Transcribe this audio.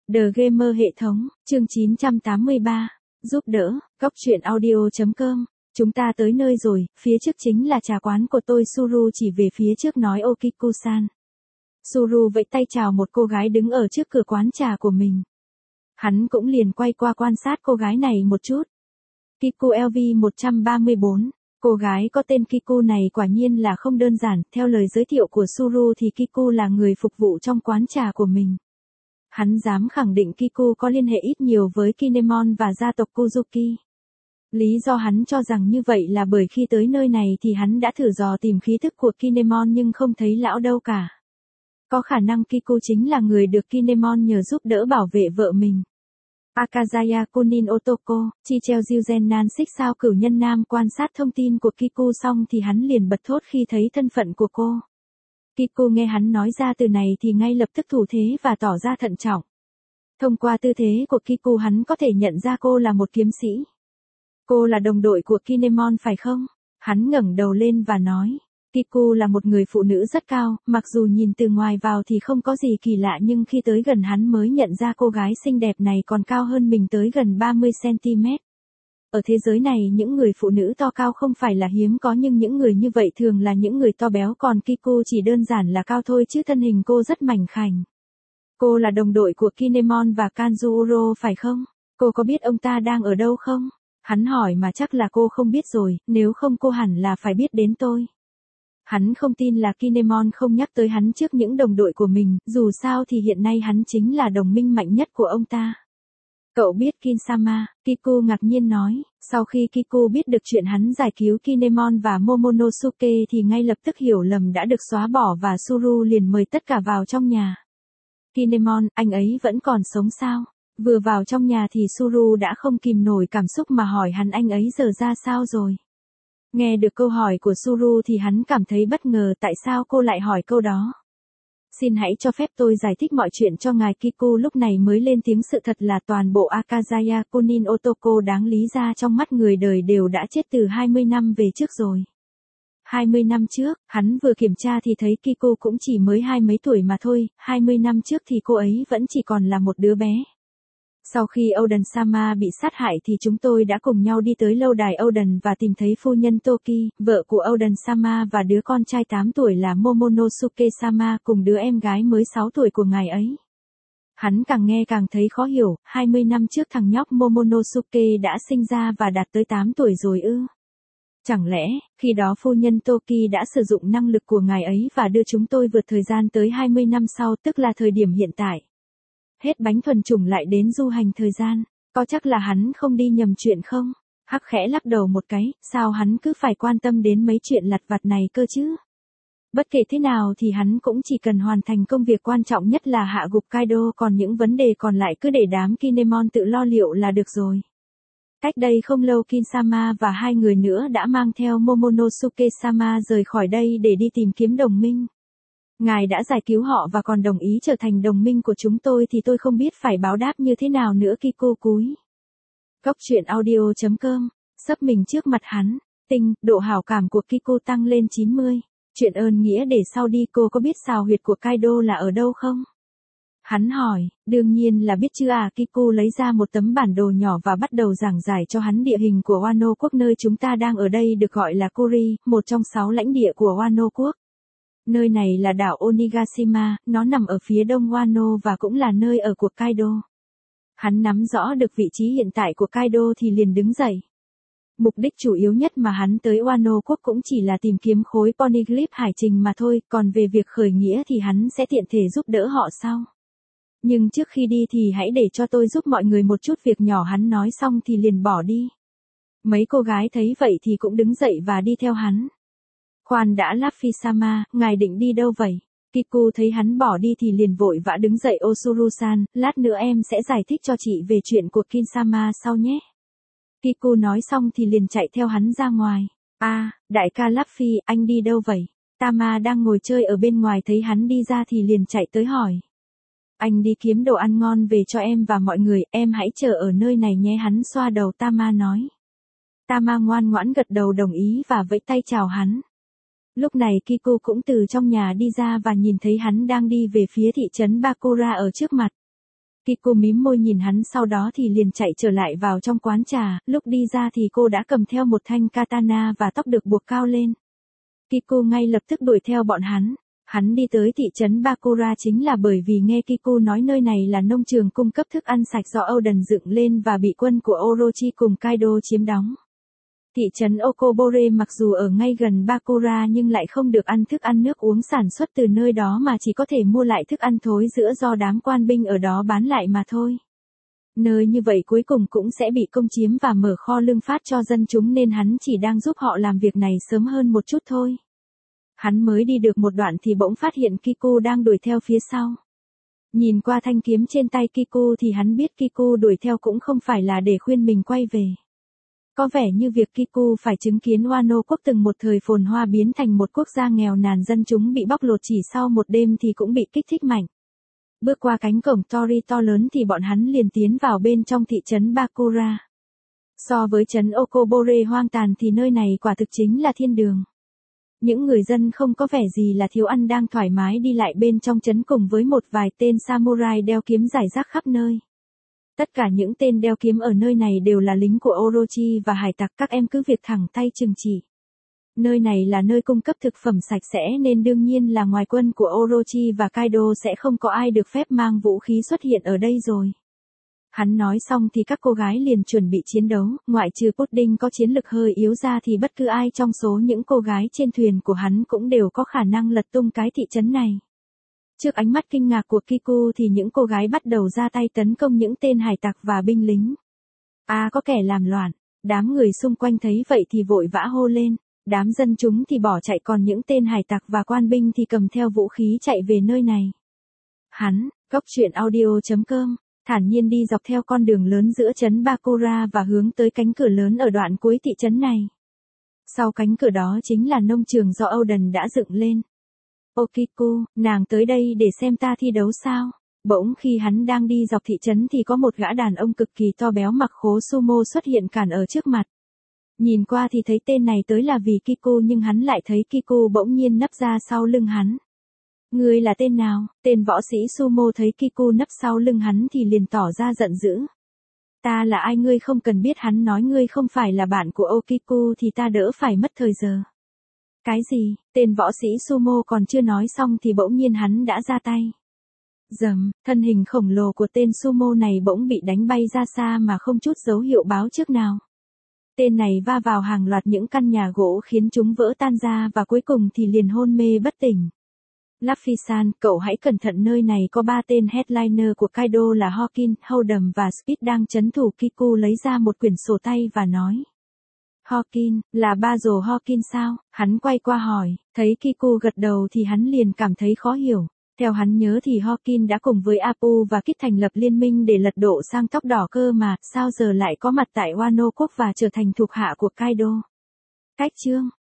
The Gamer hệ thống, chương 983, giúp đỡ, góc truyện audio.com. Chúng ta tới nơi rồi, phía trước chính là trà quán của tôi. Suru chỉ về phía trước nói Okiku-san. Suru vẫy tay chào một cô gái đứng ở trước cửa quán trà của mình. Hắn cũng liền quay qua quan sát cô gái này một chút. Kiku LV134. Cô gái có tên Kiku này quả nhiên là không đơn giản. Theo lời giới thiệu của Suru thì Kiku là người phục vụ trong quán trà của mình. Hắn dám khẳng định Kiku có liên hệ ít nhiều với Kinemon và gia tộc Kuzuki. Lý do hắn cho rằng như vậy là bởi khi tới nơi này thì hắn đã thử dò tìm khí thức của Kinemon nhưng không thấy lão đâu cả. Có khả năng Kiku chính là người được Kinemon nhờ giúp đỡ bảo vệ vợ mình. Akazaya Kunin Otoko, Chichel Ryuzen Nan xích sao cửu nhân nam quan sát thông tin của Kiku xong thì hắn liền bật thốt khi thấy thân phận của cô. Kiku nghe hắn nói ra từ này thì ngay lập tức thủ thế và tỏ ra thận trọng. Thông qua tư thế của Kiku hắn có thể nhận ra cô là một kiếm sĩ. Cô là đồng đội của Kinemon phải không? Hắn ngẩng đầu lên và nói. Kiku là một người phụ nữ rất cao, mặc dù nhìn từ ngoài vào thì không có gì kỳ lạ nhưng khi tới gần hắn mới nhận ra cô gái xinh đẹp này còn cao hơn mình tới gần 30cm. Ở thế giới này những người phụ nữ to cao không phải là hiếm có nhưng những người như vậy thường là những người to béo còn Kiku chỉ đơn giản là cao thôi chứ thân hình cô rất mảnh khảnh. Cô là đồng đội của Kinemon và Kanjuro phải không? Cô có biết ông ta đang ở đâu không? Hắn hỏi mà chắc là cô không biết rồi, nếu không cô hẳn là phải biết đến tôi. Hắn không tin là Kinemon không nhắc tới hắn trước những đồng đội của mình, dù sao thì hiện nay hắn chính là đồng minh mạnh nhất của ông ta. Cậu biết Kinsama, Kiku ngạc nhiên nói, sau khi Kiku biết được chuyện hắn giải cứu Kinemon và Momonosuke thì ngay lập tức hiểu lầm đã được xóa bỏ và Suru liền mời tất cả vào trong nhà. Kinemon, anh ấy vẫn còn sống sao? Vừa vào trong nhà thì Suru đã không kìm nổi cảm xúc mà hỏi hắn anh ấy giờ ra sao rồi. Nghe được câu hỏi của Suru thì hắn cảm thấy bất ngờ tại sao cô lại hỏi câu đó. Xin hãy cho phép tôi giải thích mọi chuyện cho ngài. Kiku lúc này mới lên tiếng sự thật là toàn bộ Akazaya Kunin Otoko đáng lý ra trong mắt người đời đều đã chết từ 20 năm về trước rồi. 20 năm trước, hắn vừa kiểm tra thì thấy Kiku cũng chỉ mới 20 mấy tuổi mà thôi, 20 năm trước thì cô ấy vẫn chỉ còn là một đứa bé. Sau khi Oden-sama bị sát hại thì chúng tôi đã cùng nhau đi tới lâu đài Oden và tìm thấy phu nhân Toki, vợ của Oden-sama và đứa con trai 8 tuổi là Momonosuke-sama cùng đứa em gái mới 6 tuổi của ngài ấy. Hắn càng nghe càng thấy khó hiểu, 20 năm trước thằng nhóc Momonosuke đã sinh ra và đạt tới 8 tuổi rồi ư? Chẳng lẽ, khi đó phu nhân Toki đã sử dụng năng lực của ngài ấy và đưa chúng tôi vượt thời gian tới 20 năm sau tức là thời điểm hiện tại? Hết bánh thuần chủng lại đến du hành thời gian, có chắc là hắn không đi nhầm chuyện không? Hắc khẽ lắc đầu một cái, sao hắn cứ phải quan tâm đến mấy chuyện lặt vặt này cơ chứ? Bất kể thế nào thì hắn cũng chỉ cần hoàn thành công việc quan trọng nhất là hạ gục Kaido còn những vấn đề còn lại cứ để đám Kinemon tự lo liệu là được rồi. Cách đây không lâu Kinsama và hai người nữa đã mang theo Momonosuke-sama rời khỏi đây để đi tìm kiếm đồng minh. Ngài đã giải cứu họ và còn đồng ý trở thành đồng minh của chúng tôi thì tôi không biết phải báo đáp như thế nào nữa. Kiku cúi. Góc truyện audio.com, sấp mình trước mặt hắn, độ hảo cảm của Kiku tăng lên 90. Chuyện ơn nghĩa để sau đi. Cô có biết xào huyệt của Kaido là ở đâu không? Hắn hỏi, đương nhiên là biết chứ à. Kiku lấy ra một tấm bản đồ nhỏ và bắt đầu giảng giải cho hắn địa hình của Wano quốc. Nơi chúng ta đang ở đây được gọi là Kuri, một trong 6 lãnh địa của Wano quốc. Nơi này là đảo Onigashima, nó nằm ở phía đông Wano và cũng là nơi ở của Kaido. Hắn nắm rõ được vị trí hiện tại của Kaido thì liền đứng dậy. Mục đích chủ yếu nhất mà hắn tới Wano quốc cũng chỉ là tìm kiếm khối poneglyph hải trình mà thôi, còn về việc khởi nghĩa thì hắn sẽ tiện thể giúp đỡ họ sau. Nhưng trước khi đi thì hãy để cho tôi giúp mọi người một chút việc nhỏ. Hắn nói xong thì liền bỏ đi. Mấy cô gái thấy vậy thì cũng đứng dậy và đi theo hắn. Khoan đã Luffy-sama, ngài định đi đâu vậy? Kiku thấy hắn bỏ đi thì liền vội vã đứng dậy. Osuru-san, lát nữa em sẽ giải thích cho chị về chuyện của Kinsama sau nhé. Kiku nói xong thì liền chạy theo hắn ra ngoài. Đại ca Luffy, anh đi đâu vậy? Tama đang ngồi chơi ở bên ngoài thấy hắn đi ra thì liền chạy tới hỏi. Anh đi kiếm đồ ăn ngon về cho em và mọi người, em hãy chờ ở nơi này nhé. Hắn xoa đầu Tama nói. Tama ngoan ngoãn gật đầu đồng ý và vẫy tay chào hắn. Lúc này Kiku cũng từ trong nhà đi ra và nhìn thấy hắn đang đi về phía thị trấn Bakura ở trước mặt. Kiku mím môi nhìn hắn sau đó thì liền chạy trở lại vào trong quán trà, lúc đi ra thì cô đã cầm theo một thanh katana và tóc được buộc cao lên. Kiku ngay lập tức đuổi theo bọn hắn. Hắn đi tới thị trấn Bakura chính là bởi vì nghe Kiku nói nơi này là nông trường cung cấp thức ăn sạch do Oden dựng lên và bị quân của Orochi cùng Kaido chiếm đóng. Thị trấn Okobore mặc dù ở ngay gần Bakura nhưng lại không được ăn thức ăn nước uống sản xuất từ nơi đó mà chỉ có thể mua lại thức ăn thối rữa do đám quan binh ở đó bán lại mà thôi. Nơi như vậy cuối cùng cũng sẽ bị công chiếm và mở kho lương phát cho dân chúng nên hắn chỉ đang giúp họ làm việc này sớm hơn một chút thôi. Hắn mới đi được một đoạn thì bỗng phát hiện Kiku đang đuổi theo phía sau. Nhìn qua thanh kiếm trên tay Kiku thì hắn biết Kiku đuổi theo cũng không phải là để khuyên mình quay về. Có vẻ như việc Kiku phải chứng kiến Wano quốc từng một thời phồn hoa biến thành một quốc gia nghèo nàn dân chúng bị bóc lột chỉ sau một đêm thì cũng bị kích thích mạnh. Bước qua cánh cổng Tori to lớn thì bọn hắn liền tiến vào bên trong thị trấn Bakura. So với trấn Okobore hoang tàn thì nơi này quả thực chính là thiên đường. Những người dân không có vẻ gì là thiếu ăn đang thoải mái đi lại bên trong trấn cùng với một vài tên samurai đeo kiếm rải rác khắp nơi. Tất cả những tên đeo kiếm ở nơi này đều là lính của Orochi và hải tặc, các em cứ việc thẳng tay trừng trị. Nơi này là nơi cung cấp thực phẩm sạch sẽ nên đương nhiên là ngoài quân của Orochi và Kaido sẽ không có ai được phép mang vũ khí xuất hiện ở đây rồi. Hắn nói xong thì các cô gái liền chuẩn bị chiến đấu, ngoại trừ Pudding có chiến lực hơi yếu ra thì bất cứ ai trong số những cô gái trên thuyền của hắn cũng đều có khả năng lật tung cái thị trấn này. Trước ánh mắt kinh ngạc của Kiku thì những cô gái bắt đầu ra tay tấn công những tên hải tặc và binh lính. Có kẻ làm loạn, đám người xung quanh thấy vậy thì vội vã hô lên, đám dân chúng thì bỏ chạy còn những tên hải tặc và quan binh thì cầm theo vũ khí chạy về nơi này. Hắn, goctruyện.audio.com, thản nhiên đi dọc theo con đường lớn giữa trấn Bakura và hướng tới cánh cửa lớn ở đoạn cuối thị trấn này. Sau cánh cửa đó chính là nông trường do Oden đã dựng lên. Okiku, nàng tới đây để xem ta thi đấu sao? Bỗng khi hắn đang đi dọc thị trấn thì có một gã đàn ông cực kỳ to béo mặc khố sumo xuất hiện cản ở trước mặt. Nhìn qua thì thấy tên này tới là vì Kiku nhưng hắn lại thấy Kiku bỗng nhiên nấp ra sau lưng hắn. Ngươi là tên nào? Tên võ sĩ sumo thấy Kiku nấp sau lưng hắn thì liền tỏ ra giận dữ. Ta là ai ngươi không cần biết, hắn nói ngươi không phải là bạn của Okiku thì ta đỡ phải mất thời giờ. Cái gì? Tên võ sĩ sumo còn chưa nói xong thì bỗng nhiên hắn đã ra tay. Dầm, thân hình khổng lồ của tên sumo này bỗng bị đánh bay ra xa mà không chút dấu hiệu báo trước nào. Tên này va vào hàng loạt những căn nhà gỗ khiến chúng vỡ tan ra và cuối cùng thì liền hôn mê bất tỉnh. Luffy-san, cậu hãy cẩn thận, nơi này có 3 tên headliner của Kaido là Hawkin, Houdem và Speed đang trấn thủ. Kiku lấy ra một quyển sổ tay và nói. Hawkin, là ba rồ Hawkin sao? Hắn quay qua hỏi, thấy Kiku gật đầu thì hắn liền cảm thấy khó hiểu. Theo hắn nhớ thì Hawkin đã cùng với Apu và Kid thành lập liên minh để lật đổ sang tóc đỏ cơ mà, sao giờ lại có mặt tại Wano quốc và trở thành thuộc hạ của Kaido? Cách chương